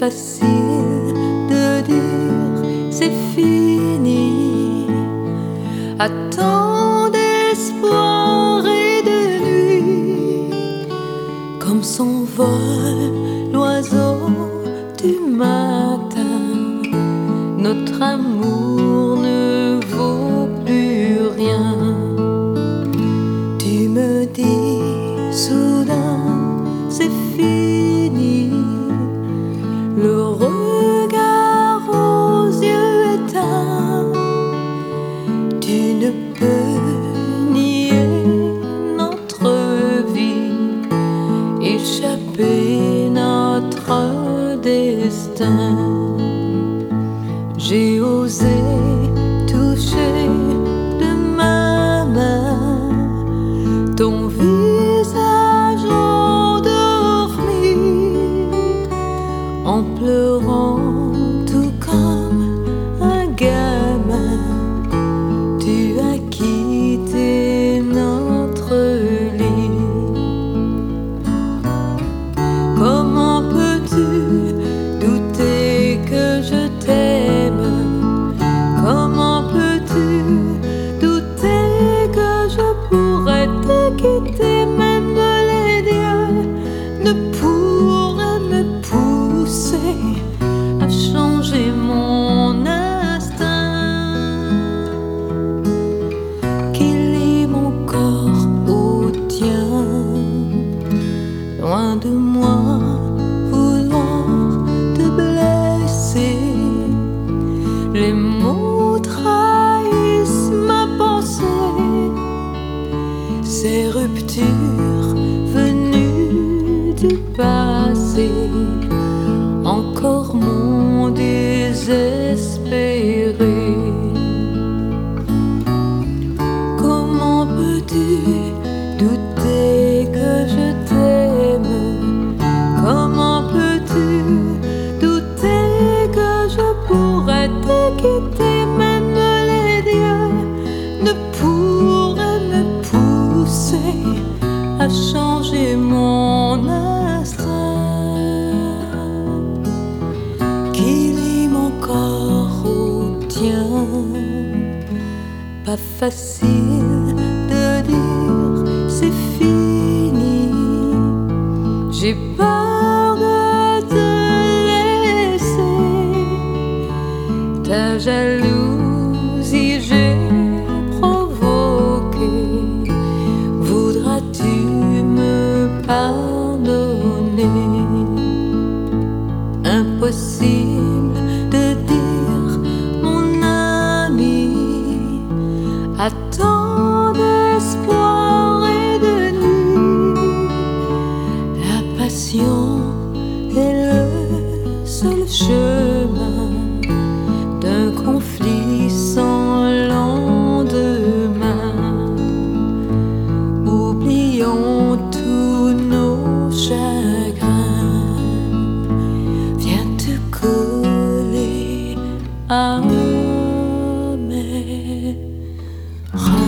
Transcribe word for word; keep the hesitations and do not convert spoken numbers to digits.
facile de dire c'est fini. À tant d'espoir et de nuit, comme s'envole l'oiseau du matin, notre amour ne vaut plus rien. Tu me dis soudain c'est fini, le regard aux yeux éteints. Tu ne peux nier notre vie, échapper notre destin. J'ai osé toucher de ma main ton visage endormi, en pleurant tout comme un gamin. Tu as quitté notre lit. Comment peux-tu douter que je t'aime? Comment peux-tu douter que je pourrais te quitter? Même les dieux ne pourraient me pousser à changer mon instinct qui lie mon corps au tien. Loin de moi vouloir te blesser, les mots trahissent ma pensée. Ces ruptures venues du passé encore m'ont désespéré. Comment peux-tu douter que je t'aime? Comment peux-tu douter que je pourrais te quitter? Même les dieux ne pourraient me pousser à changer mon instinct qui lie mon corps au tien. Pas facile de dire c'est fini. J'ai peur de te laisser. Ta jalousie j'ai provoqué. Voudras-tu me pardonner? Impossible de dire mon ami, à tant d'espoir et de nuit. La passion est le seul chemin d'un conflit sans lendemain. Oublions tous nos chagrins. Viens te coller à mes bras.